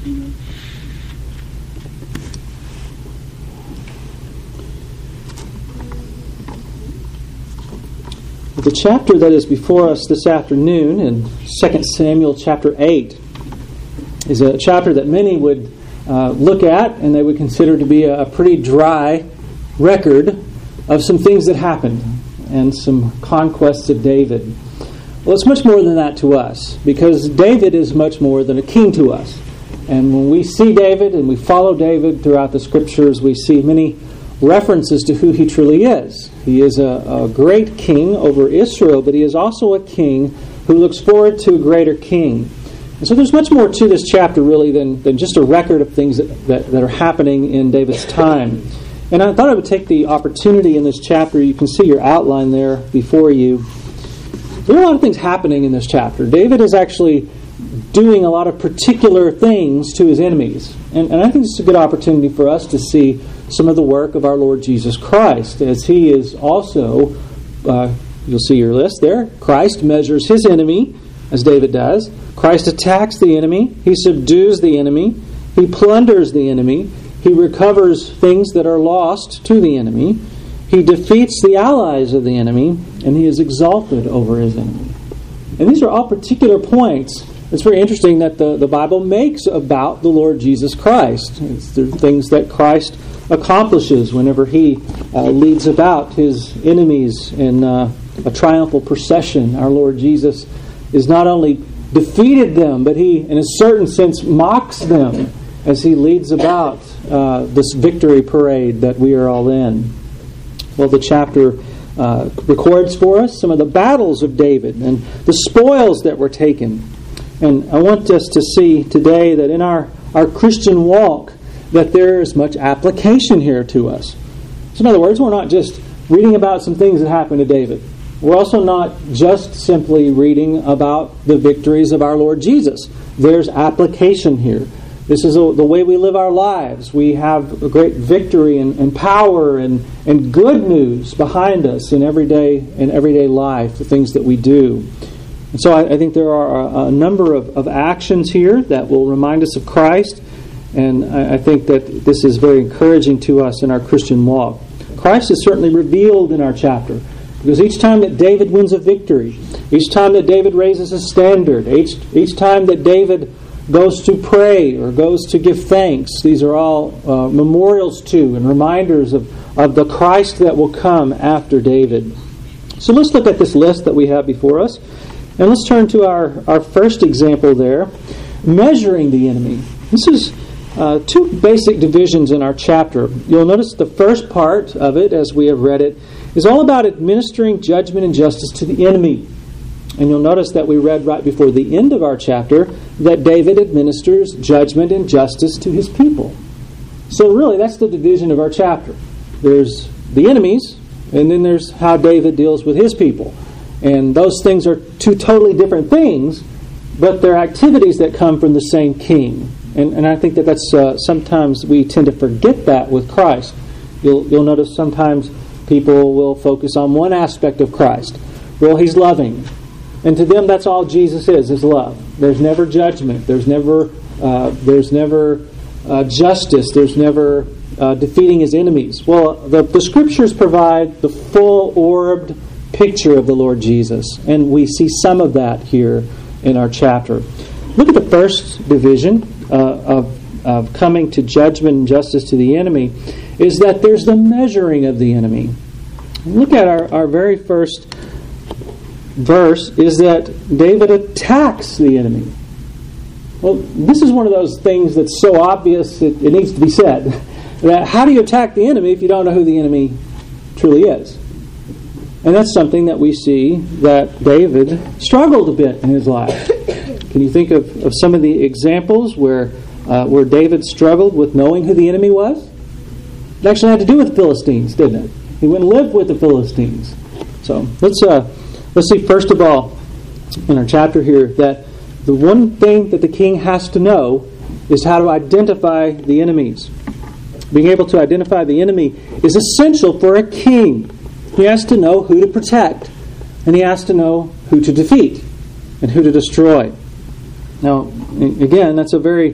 The chapter that is before us this afternoon in 2 Samuel chapter 8 is a chapter that many would look at and they would consider to be a pretty dry record of some things that happened and some conquests of David. Well, it's much more than that to us, because David is much more than a king to us. And when we see David and we follow David throughout the Scriptures, we see many references to who he truly is. He is a great king over Israel, but he is also a king who looks forward to a greater king. And so there's much more to this chapter really than just a record of things that are happening in David's time. And I thought I would take the opportunity in this chapter. You can see your outline there before you. There are a lot of things happening in this chapter. David is actually doing a lot of particular things to his enemies. And I think it's a good opportunity for us to see some of the work of our Lord Jesus Christ, as he is also, you'll see your list there, Christ measures his enemy, as David does. Christ attacks the enemy. He subdues the enemy. He plunders the enemy. He recovers things that are lost to the enemy. He defeats the allies of the enemy, and he is exalted over his enemy. And these are all particular points. It's very interesting that the Bible makes about the Lord Jesus Christ. It's the things that Christ accomplishes whenever he leads about his enemies in a triumphal procession. Our Lord Jesus is not only defeated them, but he, in a certain sense, mocks them as he leads about this victory parade that we are all in. Well, the chapter records for us some of the battles of David and the spoils that were taken. And I want us to see today that in our Christian walk, that there is much application here to us. So in other words, we're not just reading about some things that happened to David. We're also not just simply reading about the victories of our Lord Jesus. There's application here. This is the way we live our lives. We have a great victory and power and good news behind us in everyday life, the things that we do. And so I think there are a number of actions here that will remind us of Christ. And I think that this is very encouraging to us in our Christian walk. Christ is certainly revealed in our chapter, because each time that David wins a victory, each time that David raises a standard, each time that David goes to pray or goes to give thanks, these are all memorials to and reminders of the Christ that will come after David. So let's look at this list that we have before us. And let's turn to our first example there, measuring the enemy. This is two basic divisions in our chapter. You'll notice the first part of it, as we have read it, is all about administering judgment and justice to the enemy. And you'll notice that we read right before the end of our chapter that David administers judgment and justice to his people. So really, that's the division of our chapter. There's the enemies, and then there's how David deals with his people. And those things are two totally different things, but they're activities that come from the same king. And I think that's sometimes we tend to forget that with Christ. You'll notice sometimes people will focus on one aspect of Christ. Well, he's loving. And to them, that's all Jesus is love. There's never judgment. There's never justice. There's never defeating his enemies. Well, the Scriptures provide the full-orbed picture of the Lord Jesus. And we see some of that here in our chapter. Look at the first division of coming to judgment and justice to the enemy, is that there's the measuring of the enemy. Look at our very first verse, is that David attacks the enemy. Well, this is one of those things that's so obvious it needs to be said. That how do you attack the enemy if you don't know who the enemy truly is? And that's something that we see that David struggled a bit in his life. Can you think of some of the examples where David struggled with knowing who the enemy was? It actually had to do with the Philistines, didn't it? He went and lived with the Philistines. So let's see first of all in our chapter here that the one thing that the king has to know is how to identify the enemies. Being able to identify the enemy is essential for a king. He has to know who to protect, and he has to know who to defeat and who to destroy. Now, again, that's a very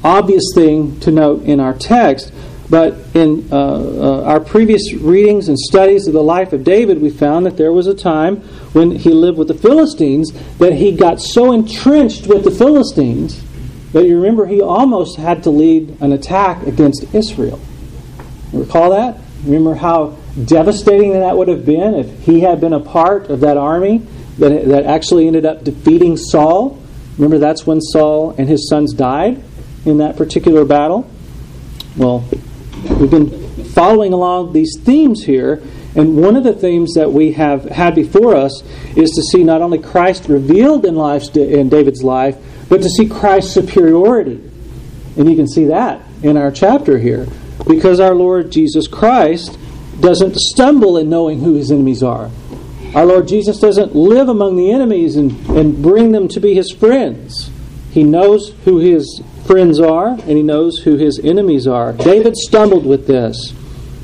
obvious thing to note in our text. But in our previous readings and studies of the life of David, we found that there was a time when he lived with the Philistines that he got so entrenched with the Philistines that you remember he almost had to lead an attack against Israel. You recall that? Remember how devastating that would have been if he had been a part of that army that actually ended up defeating Saul? Remember, that's when Saul and his sons died in that particular battle? Well, we've been following along these themes here, and one of the themes that we have had before us is to see not only Christ revealed in David's life, but to see Christ's superiority. And you can see that in our chapter here, because our Lord Jesus Christ doesn't stumble in knowing who his enemies are. Our Lord Jesus doesn't live among the enemies and bring them to be his friends. He knows who his friends are, and he knows who his enemies are. David stumbled with this.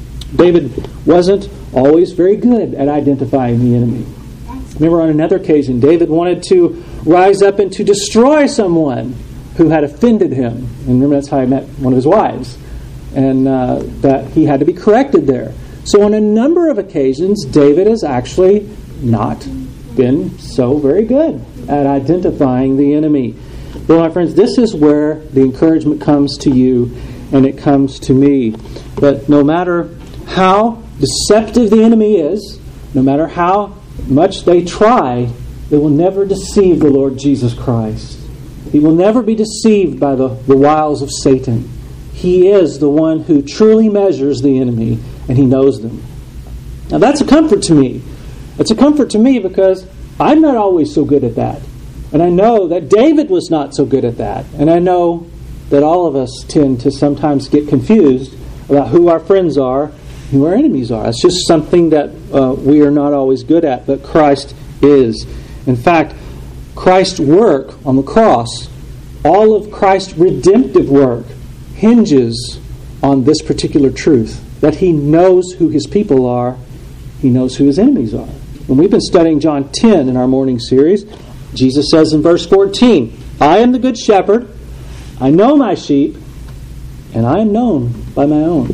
David wasn't always very good at identifying the enemy. Remember, on another occasion, David wanted to rise up and to destroy someone who had offended him. And remember, that's how he met one of his wives. And that he had to be corrected there. So on a number of occasions, David has actually not been so very good at identifying the enemy. Well, my friends, this is where the encouragement comes to you and it comes to me. But no matter how deceptive the enemy is, no matter how much they try, they will never deceive the Lord Jesus Christ. He will never be deceived by the wiles of Satan. He is the one who truly measures the enemy, and he knows them. Now that's a comfort to me. It's a comfort to me because I'm not always so good at that. And I know that David was not so good at that. And I know that all of us tend to sometimes get confused about who our friends are, who our enemies are. It's just something that we are not always good at, but Christ is. In fact, Christ's work on the cross, all of Christ's redemptive work, hinges on this particular truth, that he knows who his people are, he knows who his enemies are. When we've been studying John 10 in our morning series, Jesus says in verse 14, I am the good shepherd, I know my sheep, and I am known by my own.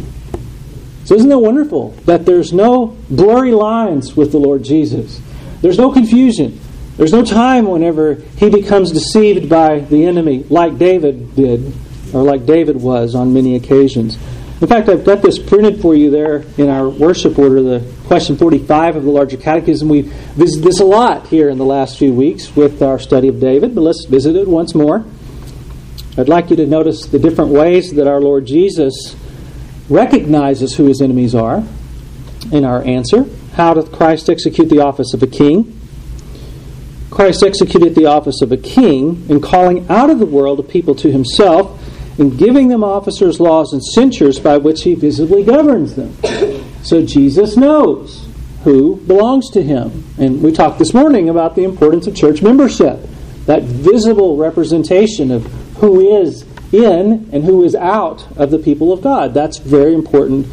So isn't that wonderful that there's no blurry lines with the Lord Jesus? There's no confusion. There's no time whenever he becomes deceived by the enemy like David did, or like David was on many occasions. In fact, I've got this printed for you there in our worship order, the question 45 of the Larger Catechism. We visited this a lot here in the last few weeks with our study of David, but let's visit it once more. I'd like you to notice the different ways that our Lord Jesus recognizes who his enemies are in our answer. How doth Christ execute the office of a king? Christ executed the office of a king in calling out of the world a people to himself and giving them officers, laws, and censures by which he visibly governs them. So Jesus knows who belongs to him. And we talked this morning about the importance of church membership, that visible representation of who is in and who is out of the people of God. That's very important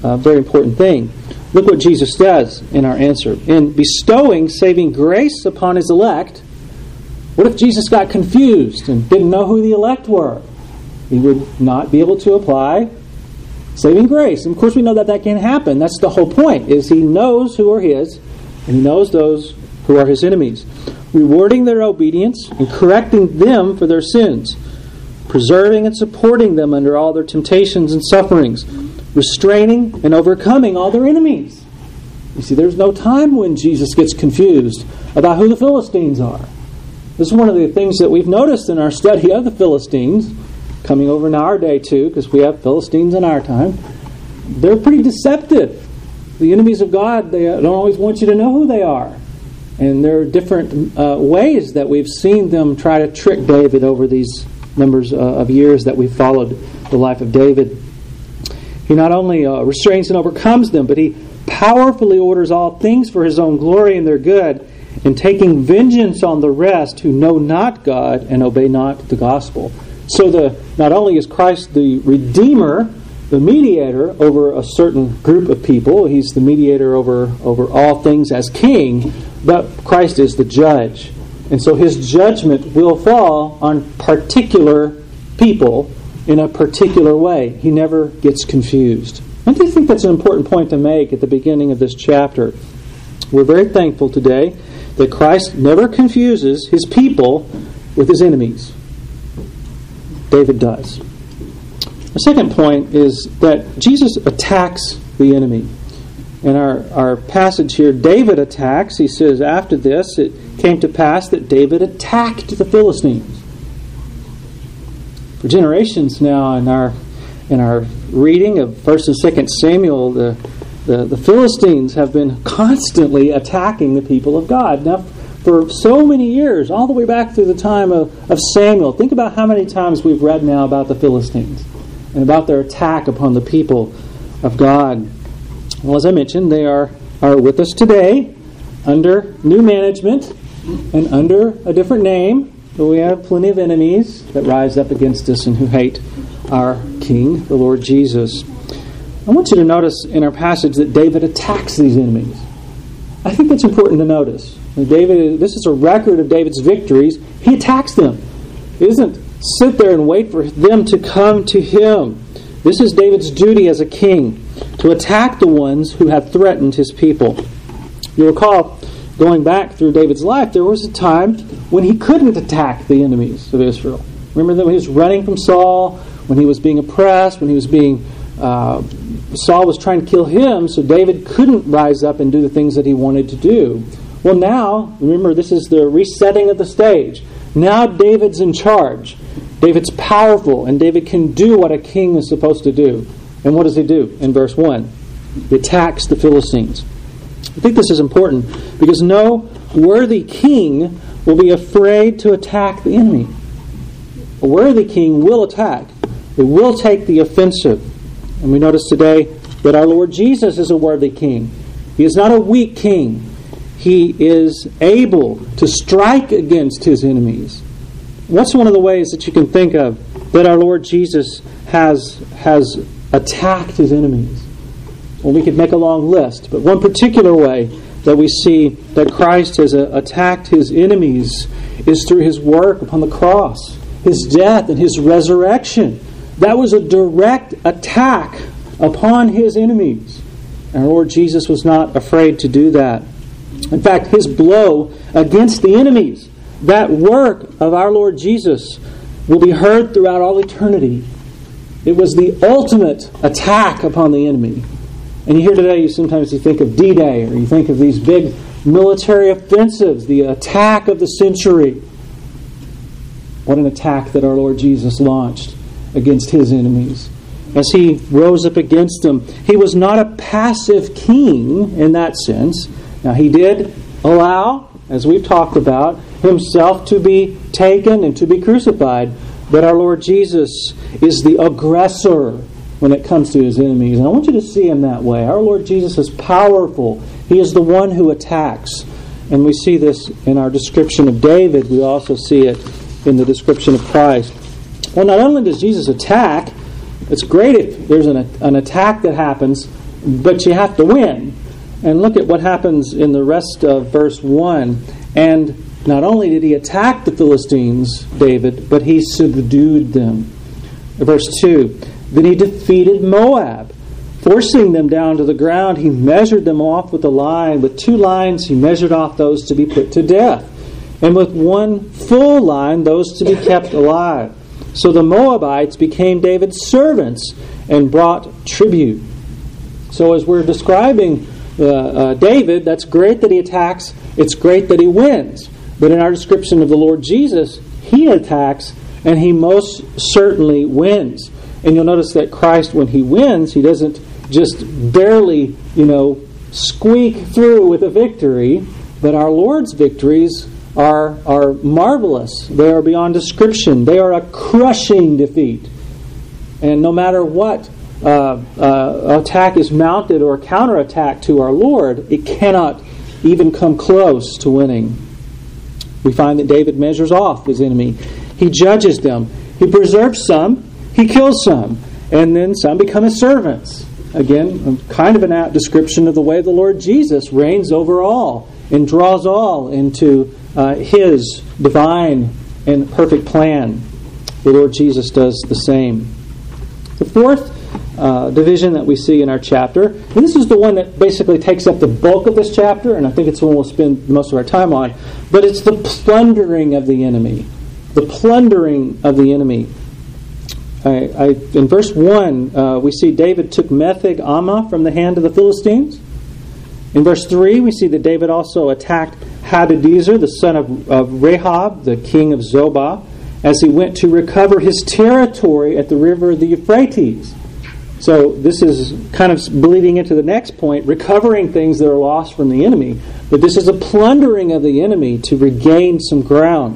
thing. Look what Jesus does in our answer. In bestowing saving grace upon his elect, what if Jesus got confused and didn't know who the elect were? He would not be able to apply saving grace. And of course we know that that can happen. That's the whole point, is he knows who are his, and he knows those who are his enemies. Rewarding their obedience and correcting them for their sins. Preserving and supporting them under all their temptations and sufferings. Restraining and overcoming all their enemies. You see, there's no time when Jesus gets confused about who the Philistines are. This is one of the things that we've noticed in our study of the Philistines, coming over in our day too, because we have Philistines in our time. They're pretty deceptive. The enemies of God, they don't always want you to know who they are. And there are different ways that we've seen them try to trick David over these numbers of years that we've followed the life of David. He not only restrains and overcomes them, but he powerfully orders all things for his own glory and their good, and taking vengeance on the rest who know not God and obey not the gospel. So not only is Christ the Redeemer, the mediator over a certain group of people, he's the mediator over all things as king, but Christ is the judge. And so his judgment will fall on particular people in a particular way. He never gets confused. I do think that's an important point to make at the beginning of this chapter. We're very thankful today that Christ never confuses his people with his enemies. David does. The second point is that Jesus attacks the enemy. In our passage here, David attacks. He says, after this, it came to pass that David attacked the Philistines. For generations now, in our reading of 1st and 2nd Samuel, the Philistines have been constantly attacking the people of God. Now, for so many years, all the way back through the time of Samuel, think about how many times we've read now about the Philistines and about their attack upon the people of God. Well, as I mentioned, they are with us today under new management and under a different name. But we have plenty of enemies that rise up against us and who hate our King, the Lord Jesus. I want you to notice in our passage that David attacks these enemies. I think that's important to notice. This is a record of David's victories. He attacks them. He doesn't sit there and wait for them to come to him. This is David's duty as a king, to attack the ones who have threatened his people. You recall, going back through David's life, there was a time when he couldn't attack the enemies of Israel. Remember that when he was running from Saul, when he was being oppressed, when he was being Saul was trying to kill him, so David couldn't rise up and do the things that he wanted to do. Well, now, remember, this is the resetting of the stage. Now David's in charge. David's powerful, and David can do what a king is supposed to do. And what does he do in verse 1? He attacks the Philistines. I think this is important because no worthy king will be afraid to attack the enemy. A worthy king will attack. He will take the offensive. And we notice today that our Lord Jesus is a worthy king. He is not a weak king. He is able to strike against his enemies. What's one of the ways that you can think of that our Lord Jesus has attacked his enemies? Well, we could make a long list, but one particular way that we see that Christ has attacked his enemies is through his work upon the cross, his death and his resurrection. That was a direct attack upon his enemies. And our Lord Jesus was not afraid to do that. In fact, his blow against the enemies, that work of our Lord Jesus, will be heard throughout all eternity. It was the ultimate attack upon the enemy. And here today, sometimes you think of D-Day, or you think of these big military offensives, the attack of the century. What an attack that our Lord Jesus launched against his enemies. As he rose up against them, he was not a passive king in that sense. Now, he did allow, as we've talked about, himself to be taken and to be crucified. But our Lord Jesus is the aggressor when it comes to his enemies. And I want you to see him that way. Our Lord Jesus is powerful. He is the one who attacks. And we see this in our description of David. We also see it in the description of Christ. Well, not only does Jesus attack, it's great if there's an attack that happens, but you have to win. And look at what happens in the rest of verse 1. And not only did he attack the Philistines, David, but he subdued them. Verse 2, then he defeated Moab, forcing them down to the ground. He measured them off with a line. With 2 lines, he measured off those to be put to death. And with 1 full line, those to be kept alive. So the Moabites became David's servants and brought tribute. So as we're describing David, that's great that he attacks. It's great that he wins. But in our description of the Lord Jesus, he attacks and he most certainly wins. And you'll notice that Christ, when he wins, he doesn't just barely, squeak through with a victory. But our Lord's victories are marvelous. They are beyond description. They are a crushing defeat. And no matter what attack is mounted or counterattack to our Lord, it cannot even come close to winning. We find that David measures off his enemy. He judges them. He preserves some. He kills some. And then some become his servants. Again, kind of an apt description of the way the Lord Jesus reigns over all and draws all into his divine and perfect plan. the Lord Jesus does the same. The fourth division that we see in our chapter, and this is the one that basically takes up the bulk of this chapter, and I think it's the one we'll spend most of our time on, but it's the plundering of the enemy. The plundering of the enemy. In verse 1, we see David took Metheg Ammah from the hand of the Philistines. In verse 3, we see that David also attacked Hadadezer, the son of Rehob, the king of Zobah, as he went to recover his territory at the river of the Euphrates. So this is kind of bleeding into the next point, recovering things that are lost from the enemy. But this is a plundering of the enemy to regain some ground.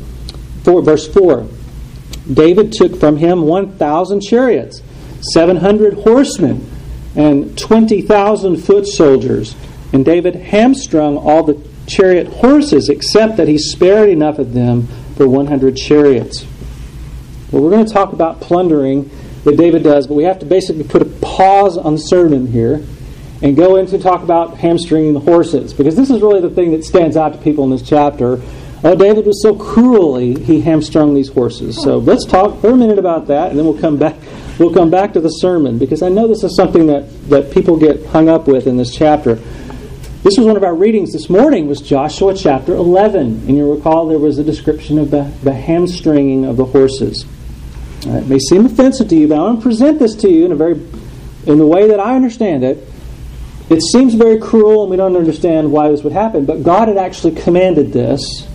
Verse 4, David took from him 1,000 chariots, 700 horsemen, and 20,000 foot soldiers. And David hamstrung all the chariot horses, except that he spared enough of them for 100 chariots. Well, we're going to talk about plundering that David does, but we have to basically put a pause on the sermon here and go into talk about hamstringing the horses, because this is really the thing that stands out to people in this chapter. Oh, David was so cruelly, he hamstrung these horses. So let's talk for a minute about that, and then we'll come back. We'll come back to the sermon, because I know this is something that people get hung up with in this chapter. This was one of our readings this morning, was Joshua chapter 11. And you'll recall there was a description of the hamstringing of the horses. It may seem offensive to you, but I want to present this to you in the way that I understand it. It seems very cruel, and we don't understand why this would happen, but God had actually commanded this.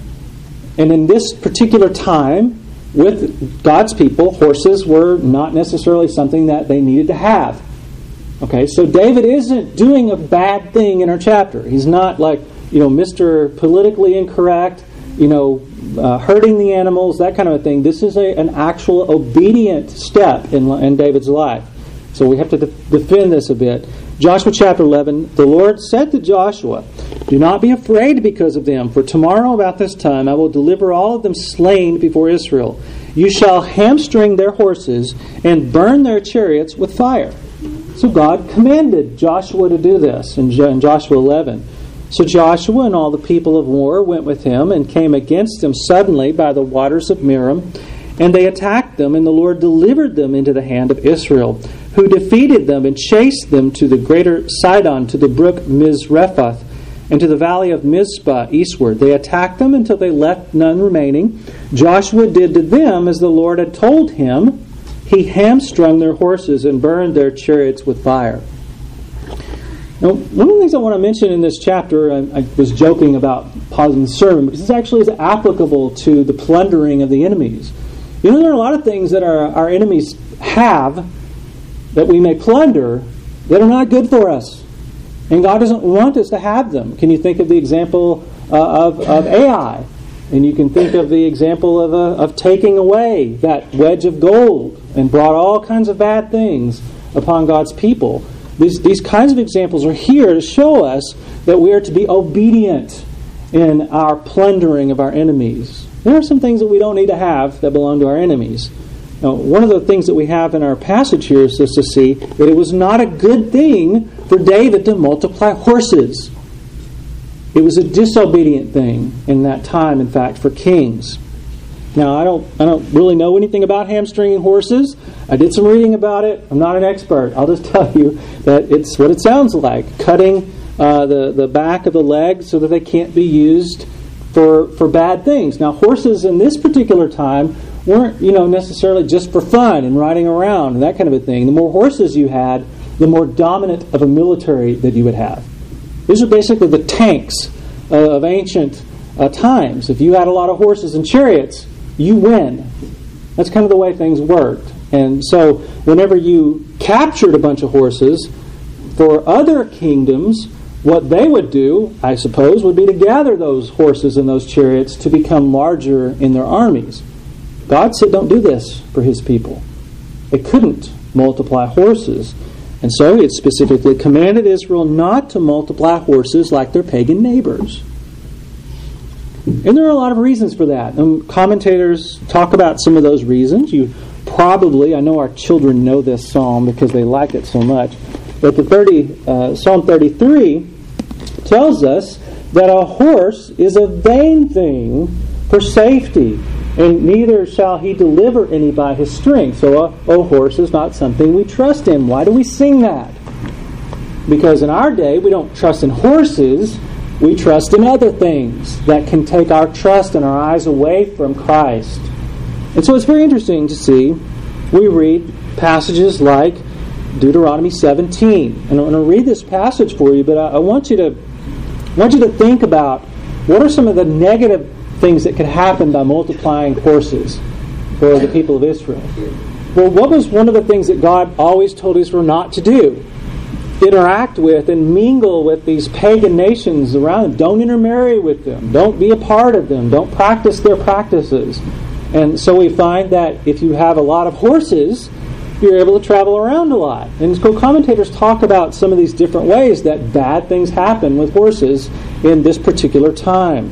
And in this particular time, with God's people, horses were not necessarily something that they needed to have. Okay, so David isn't doing a bad thing in our chapter. He's not like, Mr. Politically Incorrect, hurting the animals, that kind of a thing. This is an actual obedient step in David's life. So we have to defend this a bit. Joshua chapter 11, the Lord said to Joshua, "Do not be afraid because of them, for tomorrow about this time I will deliver all of them slain before Israel. You shall hamstring their horses and burn their chariots with fire." So God commanded Joshua to do this in Joshua 11. So Joshua and all the people of war went with him and came against them suddenly by the waters of Merom, and they attacked them, and the Lord delivered them into the hand of Israel, who defeated them and chased them to the greater Sidon, to the brook Mizrephath, and to the valley of Mizpah eastward. They attacked them until they left none remaining. Joshua did to them as the Lord had told him. He hamstrung their horses and burned their chariots with fire. Now, one of the things I want to mention in this chapter, I was joking about pausing the sermon, because this actually is applicable to the plundering of the enemies. There are a lot of things that our enemies have that we may plunder that are not good for us. And God doesn't want us to have them. Can you think of the example of Ai? And you can think of the example of taking away that wedge of gold and brought all kinds of bad things upon God's people. These kinds of examples are here to show us that we are to be obedient in our plundering of our enemies. There are some things that we don't need to have that belong to our enemies. Now, one of the things that we have in our passage here is just to see that it was not a good thing for David to multiply horses. It was a disobedient thing in that time, in fact, for kings. Now, I don't really know anything about hamstringing horses. I did some reading about it. I'm not an expert. I'll just tell you that it's what it sounds like, cutting the back of the leg so that they can't be used for bad things. Now, horses in this particular time weren't necessarily just for fun and riding around and that kind of a thing. The more horses you had, the more dominant of a military that you would have. These are basically the tanks of ancient times. If you had a lot of horses and chariots, you win. That's kind of the way things worked. And so whenever you captured a bunch of horses, for other kingdoms, what they would do, I suppose, would be to gather those horses and those chariots to become larger in their armies. God said don't do this for his people. They couldn't multiply horses. And so it specifically commanded Israel not to multiply horses like their pagan neighbors. And there are a lot of reasons for that. And commentators talk about some of those reasons. You probably, I know our children know this psalm because they like it so much, but Psalm 33 tells us that a horse is a vain thing for safety, and neither shall he deliver any by his strength. So a horse is not something we trust in. Why do we sing that? Because in our day, we don't trust in horses. We trust in other things that can take our trust and our eyes away from Christ. And so it's very interesting to see. We read passages like Deuteronomy 17. And I'm going to read this passage for you, but I want you to think about what are some of the negative things that could happen by multiplying horses for the people of Israel. Well, what was one of the things that God always told Israel not to do? Interact with and mingle with these pagan nations around them. Don't intermarry with them. Don't be a part of them. Don't practice their practices. And so we find that if you have a lot of horses, you're able to travel around a lot. And so commentators talk about some of these different ways that bad things happen with horses in this particular time.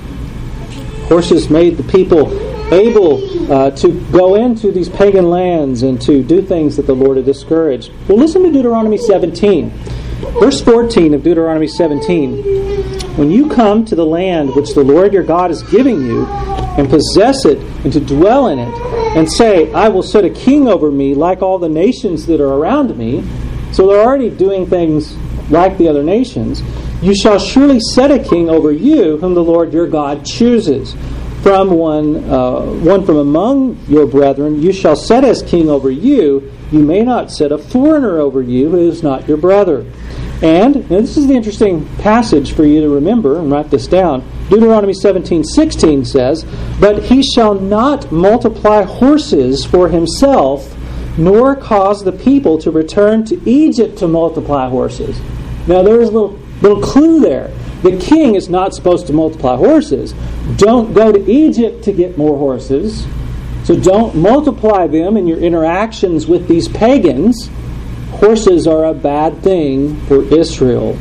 Horses made the people able to go into these pagan lands and to do things that the Lord had discouraged. Well, listen to Deuteronomy 17. Verse 14 of Deuteronomy 17. When you come to the land which the Lord your God is giving you, and possess it, and to dwell in it, and say, I will set a king over me like all the nations that are around me. So they're already doing things like the other nations. You shall surely set a king over you, whom the Lord your God chooses. From one from among your brethren, you shall set as king over you. You may not set a foreigner over you who is not your brother. And this is the interesting passage for you to remember, and write this down. Deuteronomy 17:16 says, But he shall not multiply horses for himself, nor cause the people to return to Egypt to multiply horses. Now there is a little clue there. The king is not supposed to multiply horses. Don't go to Egypt to get more horses. So don't multiply them in your interactions with these pagans. Horses are a bad thing for Israel.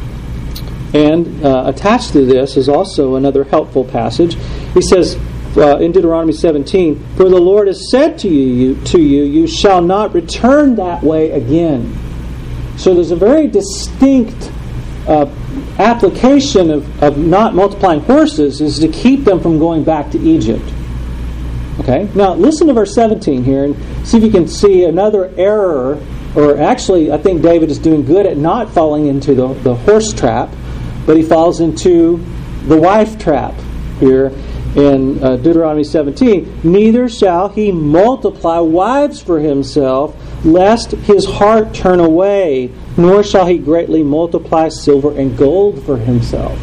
And attached to this is also another helpful passage. He says in Deuteronomy 17, For the Lord has said to you, you shall not return that way again. So there's a very distinct application of not multiplying horses is to keep them from going back to Egypt. Okay? Now listen to verse 17 here and see if you can see another error. Or actually, I think David is doing good at not falling into the horse trap, but he falls into the wife trap here in Deuteronomy 17. Neither shall he multiply wives for himself, lest his heart turn away, nor shall he greatly multiply silver and gold for himself.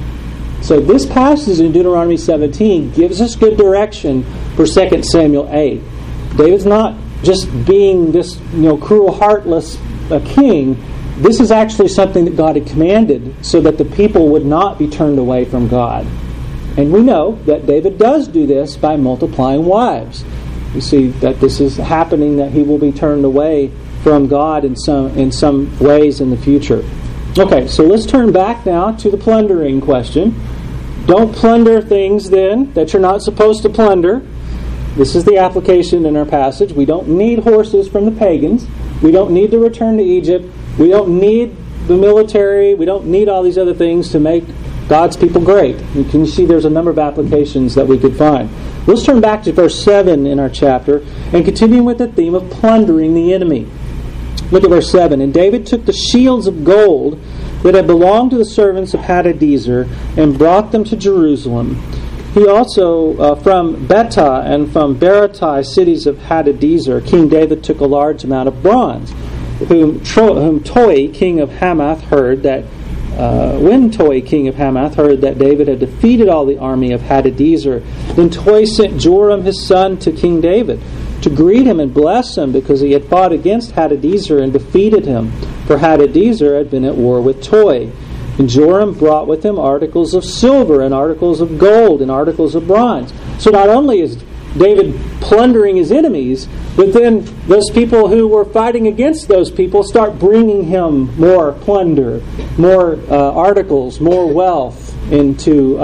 So this passage in Deuteronomy 17 gives us good direction for 2 Samuel 8. David's not just being this cruel, heartless king. This is actually something that God had commanded so that the people would not be turned away from God. And we know that David does do this by multiplying wives. We see that this is happening, that he will be turned away from God in some ways in the future. Okay, so let's turn back now to the plundering question. Don't plunder things then that you're not supposed to plunder. This is the application in our passage. We don't need horses from the pagans. We don't need to return to Egypt. We don't need the military. We don't need all these other things to make God's people great. You can see there's a number of applications that we could find. Let's turn back to verse 7 in our chapter and continue with the theme of plundering the enemy. Look at verse 7. And David took the shields of gold that had belonged to the servants of Hadadezer and brought them to Jerusalem. He also, from Betah and from Berotai, cities of Hadadezer, King David took a large amount of bronze, whom Toi, king of Hamath, heard that, when Toi, king of Hamath, heard that David had defeated all the army of Hadadezer, then Toi sent Joram his son to King David to greet him and bless him, because he had fought against Hadadezer and defeated him, for Hadadezer had been at war with Toi. And Joram brought with him articles of silver and articles of gold and articles of bronze. So not only is David plundering his enemies, but then those people who were fighting against those people start bringing him more plunder, more articles, more wealth into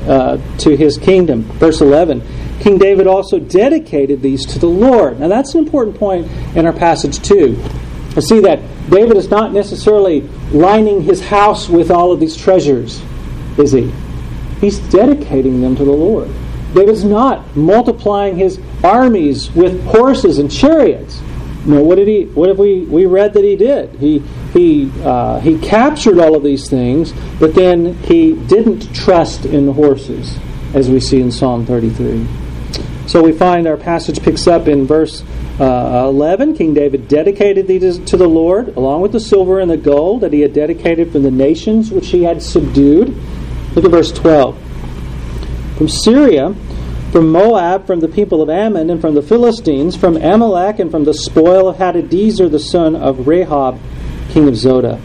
to his kingdom. Verse 11, King David also dedicated these to the Lord. Now that's an important point in our passage too. I see that David is not necessarily lining his house with all of these treasures, is he? He's dedicating them to the Lord. David's not multiplying his armies with horses and chariots. No, what have we read that he did? He captured all of these things, but then he didn't trust in the horses, as we see in Psalm 33. So we find our passage picks up in verse 11. King David dedicated these to the Lord, along with the silver and the gold that he had dedicated from the nations which he had subdued. Look at verse 12. From Syria, from Moab, from the people of Ammon, and from the Philistines, from Amalek, and from the spoil of Hadadezer, the son of Rehob, king of Zodah.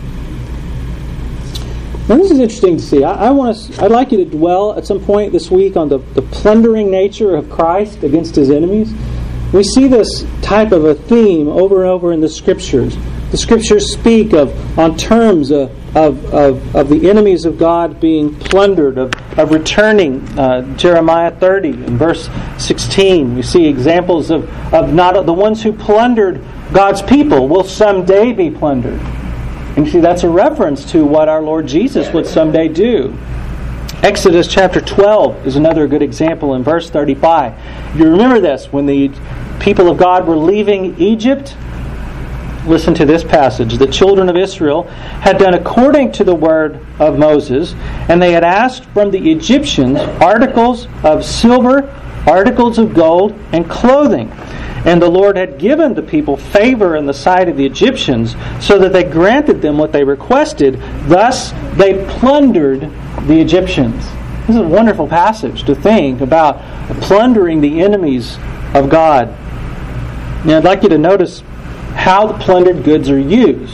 Now this is interesting to see. I'd like you to dwell at some point this week on the plundering nature of Christ against his enemies. We see this type of a theme over and over in the Scriptures. The Scriptures speak on terms of the enemies of God being plundered, of returning. Jeremiah 30 in verse 16, we see examples of not the ones who plundered God's people will someday be plundered. And you see, that's a reference to what our Lord Jesus would someday do. Exodus chapter 12 is another good example in verse 35. You remember this, when the people of God were leaving Egypt, listen to this passage. The children of Israel had done according to the word of Moses, and they had asked from the Egyptians articles of silver, articles of gold, and clothing. And the Lord had given the people favor in the sight of the Egyptians, so that they granted them what they requested. Thus they plundered the Egyptians. This is a wonderful passage to think about plundering the enemies of God. Now I'd like you to notice how the plundered goods are used.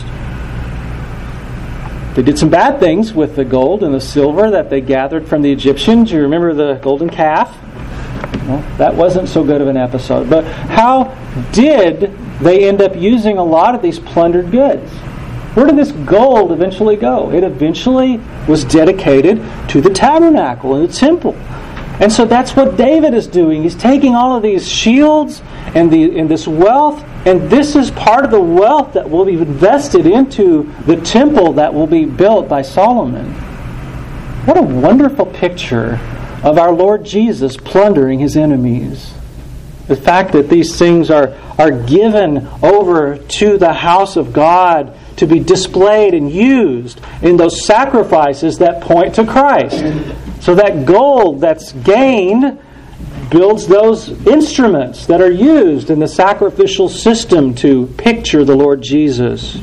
They did some bad things with the gold and the silver that they gathered from the Egyptians. You remember the golden calf? Well, that wasn't so good of an episode. But how did they end up using a lot of these plundered goods? Where did this gold eventually go? It eventually was dedicated to the tabernacle and the temple. And so that's what David is doing. He's taking all of these shields and this wealth, and this is part of the wealth that will be invested into the temple that will be built by Solomon. What a wonderful picture of our Lord Jesus plundering his enemies. The fact that these things are given over to the house of God to be displayed and used in those sacrifices that point to Christ. So that gold that's gained builds those instruments that are used in the sacrificial system to picture the Lord Jesus.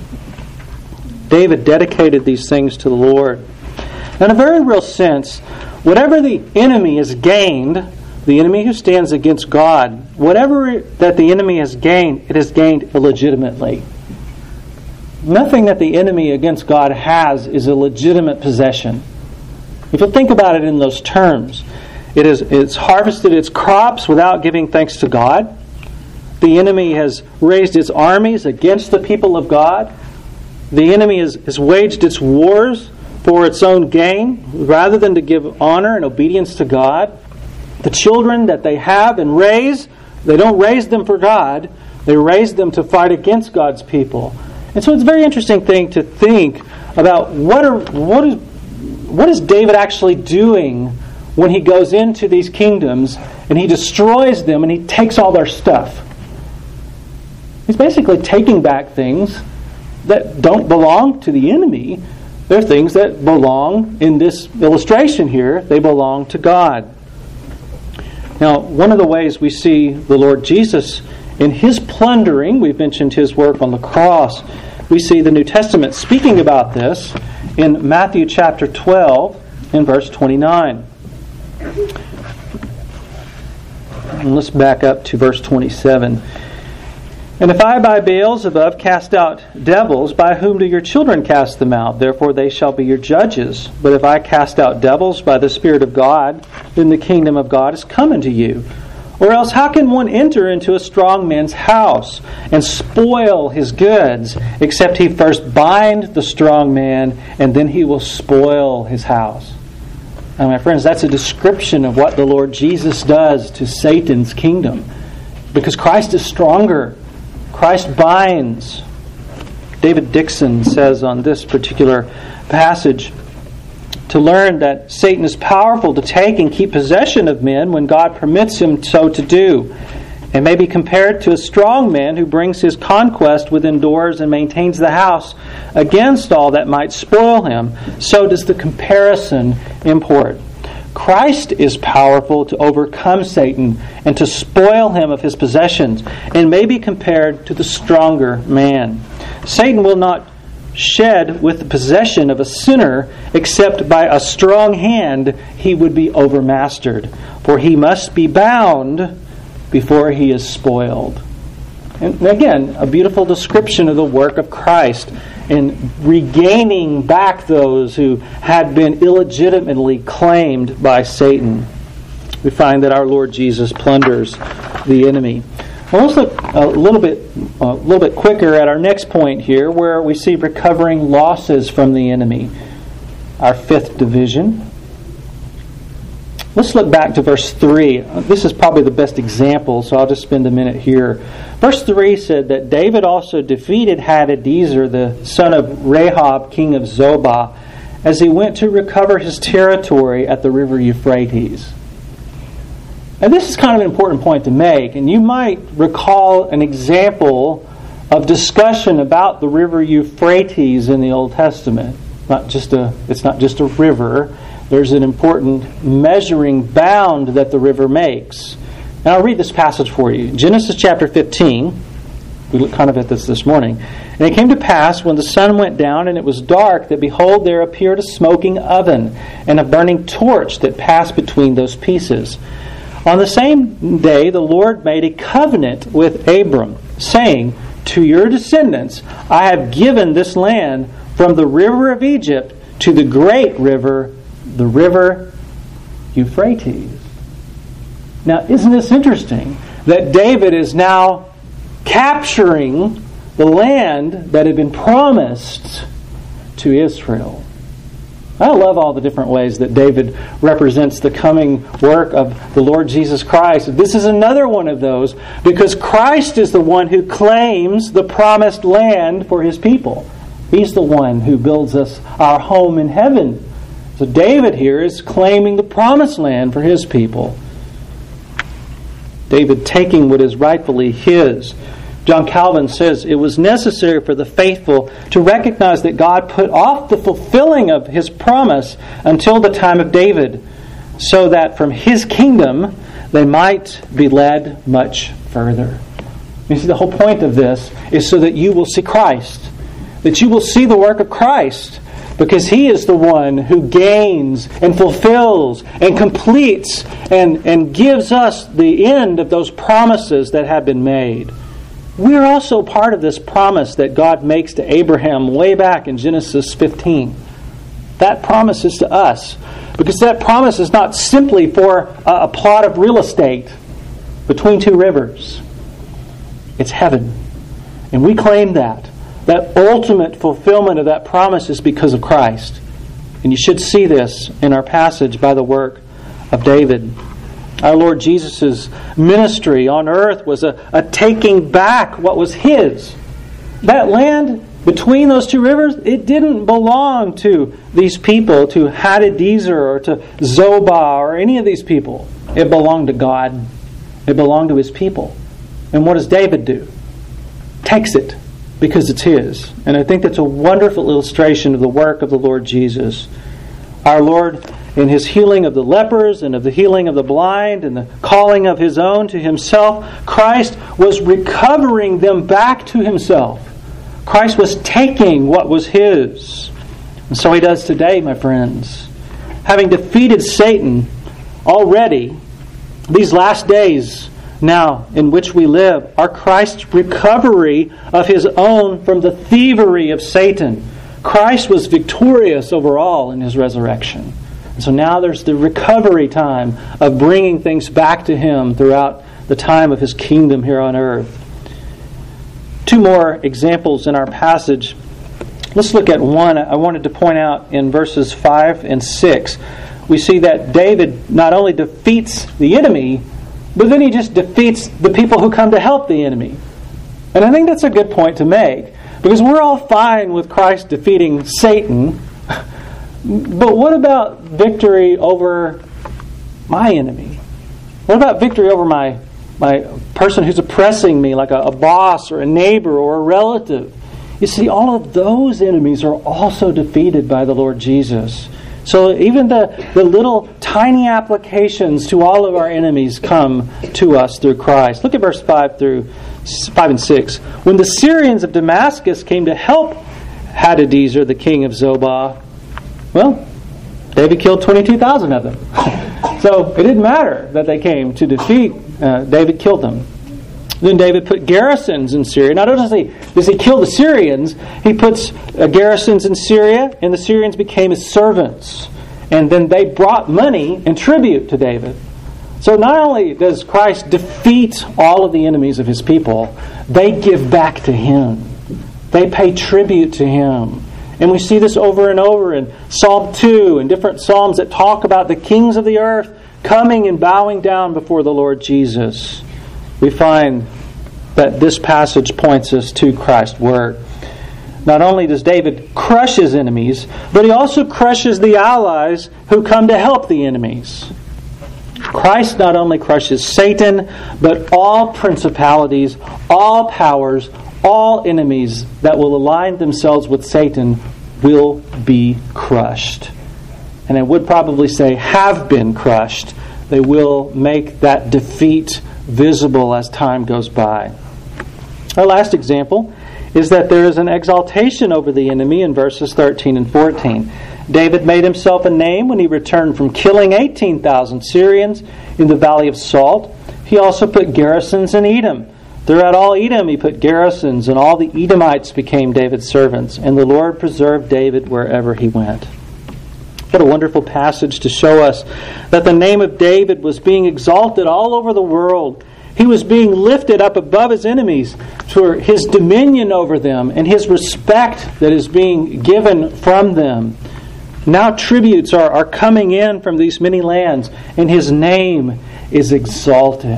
David dedicated these things to the Lord. In a very real sense, whatever the enemy has gained, the enemy who stands against God, whatever that the enemy has gained, it has gained illegitimately. Nothing that the enemy against God has is a legitimate possession. If you think about it in those terms, it's harvested its crops without giving thanks to God. The enemy has raised its armies against the people of God. The enemy has waged its wars for its own gain, rather than to give honor and obedience to God. The children that they have and raise, they don't raise them for God. They raise them to fight against God's people. And so it's a very interesting thing to think about what is David actually doing when he goes into these kingdoms and he destroys them and he takes all their stuff. He's basically taking back things that don't belong to the enemy. They're things that belong, in this illustration here, they belong to God. Now, one of the ways we see the Lord Jesus in his plundering, we've mentioned his work on the cross, we see the New Testament speaking about this in Matthew chapter 12 in verse 29. And let's back up to verse 27. And if I by Beelzebub cast out devils, by whom do your children cast them out? Therefore they shall be your judges. But if I cast out devils by the Spirit of God, then the kingdom of God is come unto you. Or else how can one enter into a strong man's house and spoil his goods, except he first bind the strong man, and then he will spoil his house? Now, my friends, that's a description of what the Lord Jesus does to Satan's kingdom. Because Christ is stronger. Christ binds. David Dixon says on this particular passage, to learn that Satan is powerful to take and keep possession of men when God permits him so to do. It may be compared to a strong man who brings his conquest within doors and maintains the house against all that might spoil him. So does the comparison import. Christ is powerful to overcome Satan and to spoil him of his possessions, and may be compared to the stronger man. Satan will not shed with the possession of a sinner except by a strong hand he would be overmastered, for he must be bound before he is spoiled. And again, a beautiful description of the work of Christ in regaining back those who had been illegitimately claimed by Satan. We find that our Lord Jesus plunders the enemy. Well, let's look a little bit quicker at our next point here, where we see recovering losses from the enemy. Our fifth division. Let's look back to verse 3. This is probably the best example, so I'll just spend a minute here. Verse 3 said that David also defeated Hadadezer, the son of Rehob, king of Zobah, as he went to recover his territory at the river Euphrates. And this is kind of an important point to make, and you might recall an example of discussion about the river Euphrates in the Old Testament. It's not just a river. There's an important measuring bound that the river makes. Now I'll read this passage for you. Genesis chapter 15. We looked kind of at this morning. And it came to pass, when the sun went down and it was dark, that behold, there appeared a smoking oven and a burning torch that passed between those pieces. On the same day the Lord made a covenant with Abram, saying, to your descendants I have given this land from the river of Egypt to the great river, the river Euphrates. Now, isn't this interesting that David is now capturing the land that had been promised to Israel? I love all the different ways that David represents the coming work of the Lord Jesus Christ. This is another one of those, because Christ is the one who claims the promised land for his people. He's the one who builds us our home in heaven. So David here is claiming the promised land for his people. David taking what is rightfully his. John Calvin says it was necessary for the faithful to recognize that God put off the fulfilling of his promise until the time of David, so that from his kingdom they might be led much further. You see, the whole point of this is so that you will see Christ, that you will see the work of Christ, because he is the one who gains and fulfills and completes and gives us the end of those promises that have been made. We're also part of this promise that God makes to Abraham way back in Genesis 15. That promise is to us, because that promise is not simply for a plot of real estate between two rivers. It's heaven. And we claim that. That ultimate fulfillment of that promise is because of Christ. And you should see this in our passage by the work of David. Our Lord Jesus' ministry on earth was a taking back what was his. That land between those two rivers, it didn't belong to these people, to Hadadezer or to Zobah or any of these people. It belonged to God. It belonged to his people. And what does David do? Takes it because it's his. And I think that's a wonderful illustration of the work of the Lord Jesus. Our Lord, in his healing of the lepers and of the healing of the blind and the calling of his own to himself, Christ was recovering them back to himself. Christ was taking what was his. And so he does today, my friends. Having defeated Satan already, these last days now in which we live are Christ's recovery of his own from the thievery of Satan. Christ was victorious over all in his resurrection. And so now there's the recovery time of bringing things back to him throughout the time of his kingdom here on earth. Two more examples in our passage. Let's look at one I wanted to point out in verses 5 and 6. We see that David not only defeats the enemy, but then he just defeats the people who come to help the enemy. And I think that's a good point to make, because we're all fine with Christ defeating Satan, But what about victory over my enemy? What about victory over my person who's oppressing me, like a boss or a neighbor or a relative? You see, all of those enemies are also defeated by the Lord Jesus. So even the little tiny applications to all of our enemies come to us through Christ. Look at verse 5 and 6. When the Syrians of Damascus came to help Hadadezer, the king of Zobah, well, David killed 22,000 of them. So it didn't matter that they came to defeat. David killed them. Then David put garrisons in Syria. Not only does he kill the Syrians, he puts garrisons in Syria, and the Syrians became his servants. And then they brought money and tribute to David. So not only does Christ defeat all of the enemies of his people, they give back to him. They pay tribute to him. And we see this over and over in Psalm 2 and different psalms that talk about the kings of the earth coming and bowing down before the Lord Jesus. We find that this passage points us to Christ's work. Not only does David crush his enemies, but he also crushes the allies who come to help the enemies. Christ not only crushes Satan, but all principalities, all powers, all enemies that will align themselves with Satan will be crushed. And I would probably say have been crushed. They will make that defeat visible as time goes by. Our last example is that there is an exaltation over the enemy in verses 13 and 14. David made himself a name when he returned from killing 18,000 Syrians in the Valley of Salt. He also put garrisons in Edom. Throughout all Edom he put garrisons, and all the Edomites became David's servants, and the Lord preserved David wherever he went. What a wonderful passage to show us that the name of David was being exalted all over the world. He was being lifted up above his enemies for his dominion over them and his respect that is being given from them. Now tributes are coming in from these many lands, and his name is exalted.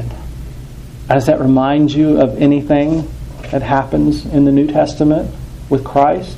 Does that remind you of anything that happens in the New Testament with Christ?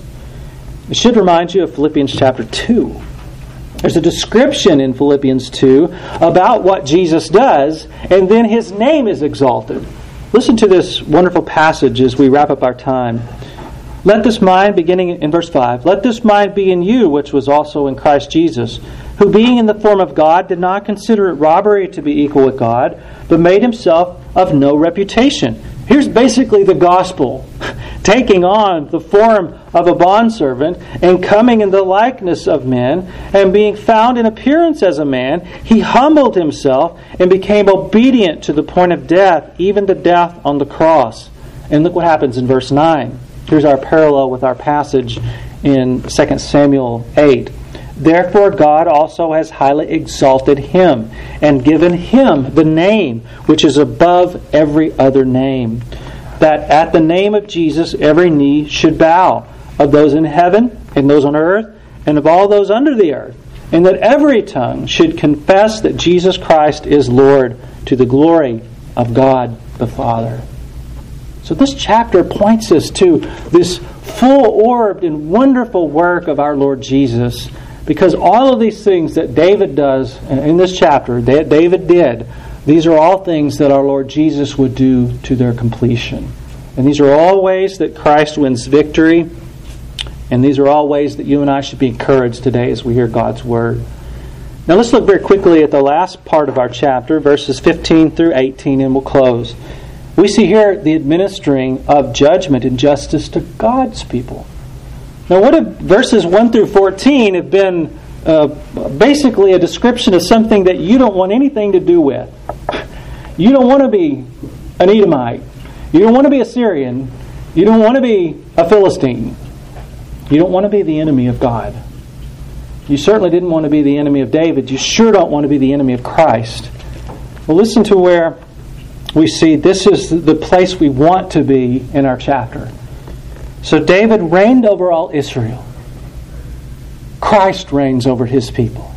It should remind you of Philippians chapter 2. There's a description in Philippians 2 about what Jesus does, and then his name is exalted. Listen to this wonderful passage as we wrap up our time. Let this mind, beginning in verse 5, let this mind be in you, which was also in Christ Jesus, who being in the form of God did not consider it robbery to be equal with God, but made himself of no reputation. Here's basically the gospel, taking on the form of a bondservant and coming in the likeness of men, and being found in appearance as a man, he humbled himself and became obedient to the point of death, even to death on the cross. And look what happens in verse 9. Here's our parallel with our passage in 2 Samuel 8. Therefore God also has highly exalted him and given him the name which is above every other name, that at the name of Jesus every knee should bow, of those in heaven and those on earth and of all those under the earth, and that every tongue should confess that Jesus Christ is Lord, to the glory of God the Father. So this chapter points us to this full-orbed and wonderful work of our Lord Jesus, because all of these things that David does in this chapter, that David did, these are all things that our Lord Jesus would do to their completion. And these are all ways that Christ wins victory, and these are all ways that you and I should be encouraged today as we hear God's Word. Now let's look very quickly at the last part of our chapter, verses 15 through 18, and we'll close. We see here the administering of judgment and justice to God's people. Now, what if verses 1 through 14 have been basically a description of something that you don't want anything to do with? You don't want to be an Edomite. You don't want to be a Syrian. You don't want to be a Philistine. You don't want to be the enemy of God. You certainly didn't want to be the enemy of David. You sure don't want to be the enemy of Christ. Well, listen to where we see this is the place we want to be in our chapter. So David reigned over all Israel. Christ reigns over his people.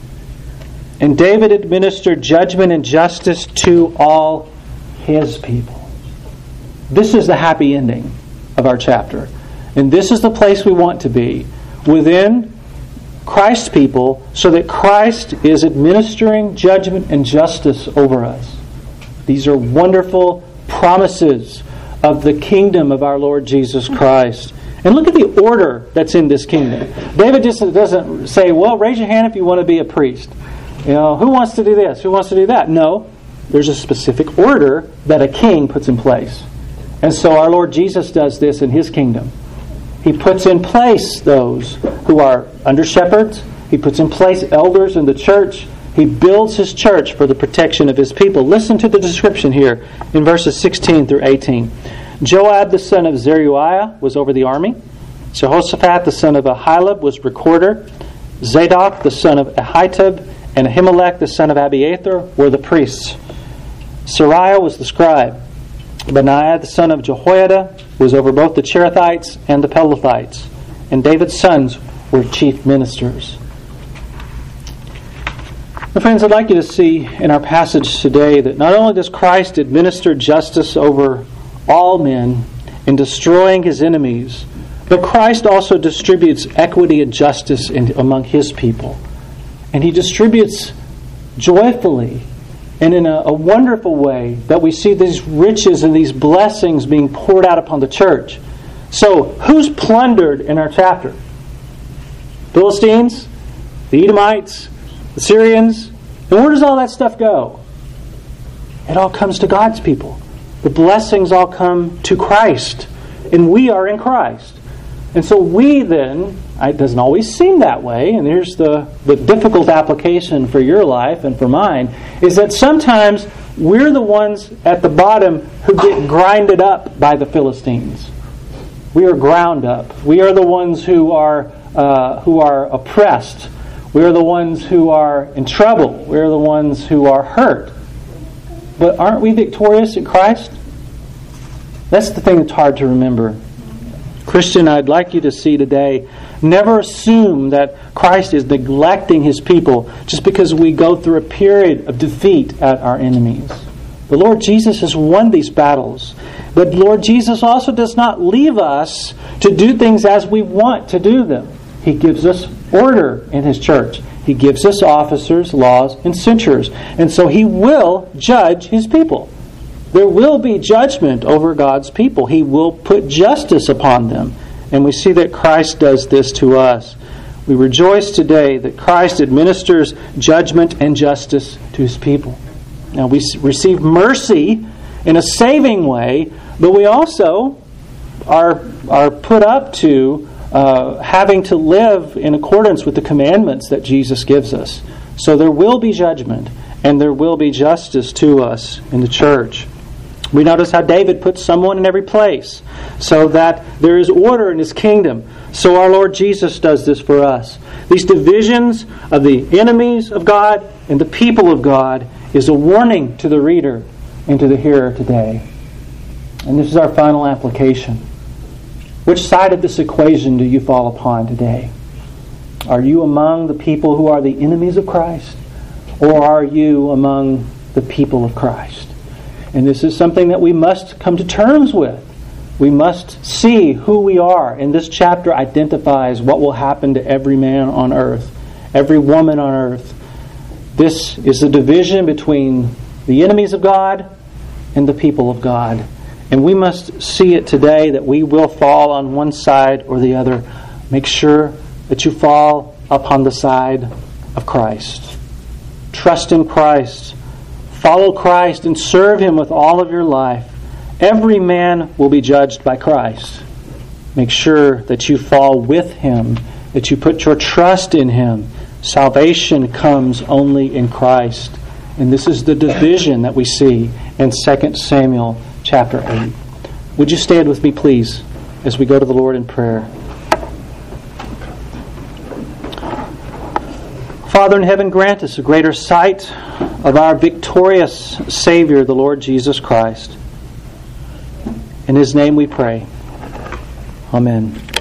And David administered judgment and justice to all his people. This is the happy ending of our chapter. And this is the place we want to be, within Christ's people so that Christ is administering judgment and justice over us. These are wonderful promises of the kingdom of our Lord Jesus Christ. And look at the order that's in this kingdom. David just doesn't say, well, raise your hand if you want to be a priest. You know, who wants to do this? Who wants to do that? No. There's a specific order that a king puts in place. And so our Lord Jesus does this in His kingdom. He puts in place those who are under shepherds. He puts in place elders in the church. He builds His church for the protection of His people. Listen to the description here in verses 16 through 18. Joab the son of Zeruiah was over the army. Jehoshaphat the son of Ahilud was recorder. Zadok the son of Ahitub and Ahimelech the son of Abiathar were the priests. Sariah was the scribe. Benaiah the son of Jehoiada was over both the Cherethites and the Pelethites. And David's sons were chief ministers. My friends, I'd like you to see in our passage today that not only does Christ administer justice over all men in destroying His enemies, but Christ also distributes equity and justice among His people. And He distributes joyfully and in a wonderful way that we see these riches and these blessings being poured out upon the church. So, who's plundered in our chapter? Philistines, the Edomites, the Syrians. And where does all that stuff go? It all comes to God's people. The blessings all come to Christ. And we are in Christ. And so we then, it doesn't always seem that way, and here's the difficult application for your life and for mine, is that sometimes we're the ones at the bottom who get grinded up by the Philistines. We are ground up. We are the ones who are oppressed. We are the ones who are in trouble. We are the ones who are hurt. But aren't we victorious in Christ? That's the thing that's hard to remember. Christian, I'd like you to see today, never assume that Christ is neglecting His people just because we go through a period of defeat at our enemies. The Lord Jesus has won these battles. But Lord Jesus also does not leave us to do things as we want to do them. He gives us order in His church. He gives us officers, laws, and censures. And so He will judge His people. There will be judgment over God's people. He will put justice upon them. And we see that Christ does this to us. We rejoice today that Christ administers judgment and justice to His people. Now we receive mercy in a saving way, but we also are put up to having to live in accordance with the commandments that Jesus gives us. So there will be judgment and there will be justice to us in the church. We notice how David puts someone in every place so that there is order in His kingdom. So our Lord Jesus does this for us. These divisions of the enemies of God and the people of God is a warning to the reader and to the hearer today. And this is our final application. Which side of this equation do you fall upon today? Are you among the people who are the enemies of Christ? Or are you among the people of Christ? And this is something that we must come to terms with. We must see who we are. And this chapter identifies what will happen to every man on earth, every woman on earth. This is the division between the enemies of God and the people of God. And we must see it today that we will fall on one side or the other. Make sure that you fall upon the side of Christ. Trust in Christ. Follow Christ and serve Him with all of your life. Every man will be judged by Christ. Make sure that you fall with Him, that you put your trust in Him. Salvation comes only in Christ. And this is the division that we see in 2 Samuel chapter 8. Would you stand with me, please, as we go to the Lord in prayer? Father in heaven, grant us a greater sight of our victorious Savior, the Lord Jesus Christ. In His name we pray. Amen.